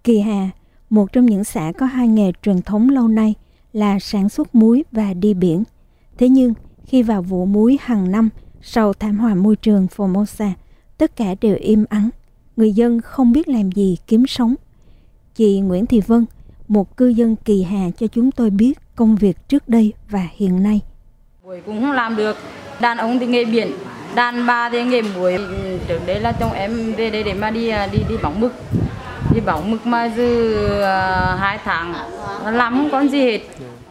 Kỳ Hà, một trong những xã có hai nghề truyền thống lâu nay là sản xuất muối và đi biển. Thế nhưng, khi vào vụ muối hàng năm sau thảm họa môi trường Formosa, tất cả đều im ắng. Người dân không biết làm gì kiếm sống. Chị Nguyễn Thị Vân, một cư dân Kỳ Hà cho chúng tôi biết công việc trước đây và hiện nay. Muối cũng không làm được. Đàn ông thì nghề biển, đàn bà thì nghề muối. Trước đây là chồng em về đây để mà đi bóng mực. Đi bóng mực mà dư 2 tháng, làm không có gì hết.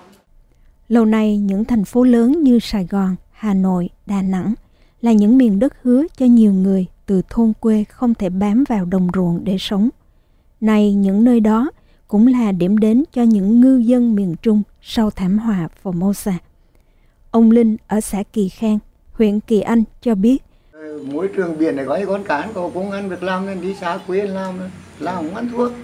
Lâu nay, những thành phố lớn như Sài Gòn, Hà Nội, Đà Nẵng là những miền đất hứa cho nhiều người từ thôn quê không thể bám vào đồng ruộng để sống. Nay, những nơi đó cũng là điểm đến cho những ngư dân miền Trung sau thảm họa Formosa. Ông Linh ở xã Kỳ Khang, huyện Kỳ Anh cho biết. Môi trường biển này có những con cá có công ăn việc làm nên đi xa quê làm không ăn thua.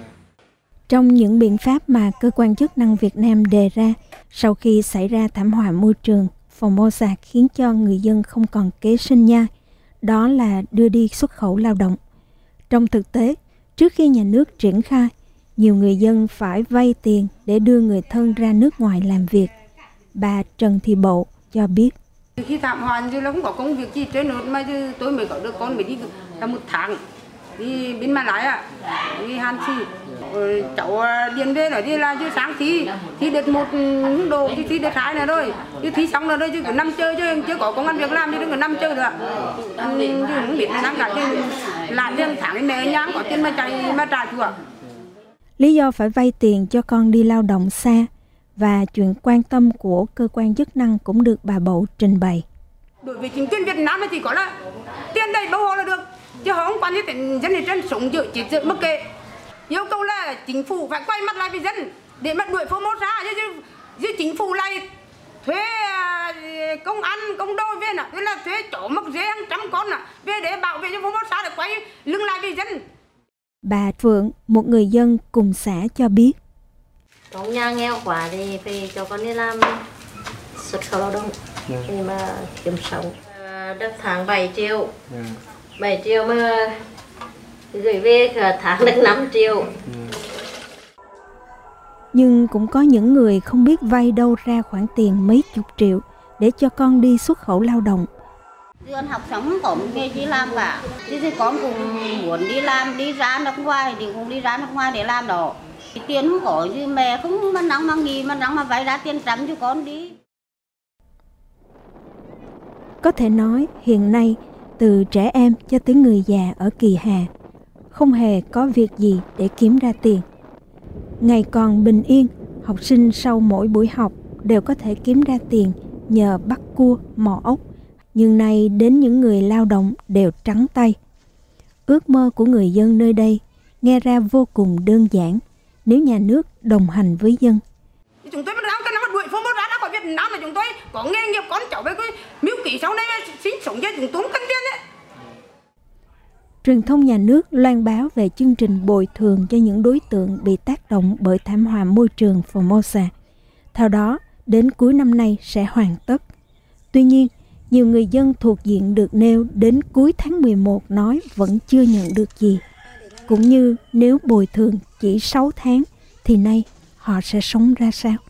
Trong những biện pháp mà cơ quan chức năng Việt Nam đề ra sau khi xảy ra thảm họa môi trường Formosa khiến cho người dân không còn kế sinh nhai, đó là đưa đi xuất khẩu lao động. Trong thực tế, trước khi nhà nước triển khai, nhiều người dân phải vay tiền để đưa người thân ra nước ngoài làm việc. Bà Trần Thị Bộ cho biết. Khi thảm họa thì không có công việc gì trên nữa mà tôi mới có được con mới đi là 1 tháng đi bên Mã Lai đi Hàn Xì. Cháu điền về nói đi là chứ sáng thi được 1 độ chứ thi được 2 là rồi chứ thi xong là rồi chứ cứ nằm chơi chứ chưa có công ăn việc làm chứ đừng có nằm chơi được chứ không biết năng cả chứ làm thêm tháng mẹ nhang có tiền mà chạy mà trả chùa. Lý do phải vay tiền cho con đi lao động xa và chuyện quan tâm của cơ quan chức năng cũng được bà Bộ trình bày. Đối với chính quyền Việt Nam thì chỉ có là tiền đầy bảo hộ là được, chứ họ không quan tâm dân này trên sống dự chỉ dự mất kệ. Yêu cầu là chính phủ phải quay mặt lại với dân để mà đuổi Formosa chứ chính phủ lại thuê công ăn công đôi về nè, là thuê chó mắc dê hàng trăm con nè về để bảo vệ cho Formosa để quay lưng lại với dân. Bà Phượng, một người dân cùng xã cho biết. Trong nhà nghèo quá thì phải cho con đi làm xuất khẩu lao động để mà kiếm sống. Được tháng 7 triệu. 7 triệu mà gửi về cả tháng được 5 triệu. Nhưng cũng có những người không biết vay đâu ra khoản tiền mấy chục triệu để cho con đi xuất khẩu lao động. Con học xong không có một nghề gì làm cả. Thì con cũng muốn đi làm, đi ra nước ngoài thì cũng đi ra nước ngoài để làm đó. Tiền không có chứ mẹ không mà nắng mà nghỉ mà nắng mà vay ra tiền trắng cho con đi. Có thể nói hiện nay từ trẻ em cho tới người già ở Kỳ Hà không hề có việc gì để kiếm ra tiền. Ngày còn bình yên, học sinh sau mỗi buổi học đều có thể kiếm ra tiền nhờ bắt cua, mò ốc. Nhưng nay đến những người lao động đều trắng tay. Ước mơ của người dân nơi đây nghe ra vô cùng đơn giản nếu nhà nước đồng hành với dân. Chúng tôi mà đuổi Formosa ra khỏi Việt Nam mà chúng tôi có nghề nghiệp con cháu với cái miêu kỷ sau này sinh sống cho chúng tôi không cần tiền đấy. Truyền thông nhà nước loan báo về chương trình bồi thường cho những đối tượng bị tác động bởi thảm họa môi trường Formosa. Theo đó, đến cuối năm nay sẽ hoàn tất. Tuy nhiên, nhiều người dân thuộc diện được nêu đến cuối tháng 11 nói vẫn chưa nhận được gì. Cũng như nếu bồi thường chỉ 6 tháng thì nay họ sẽ sống ra sao?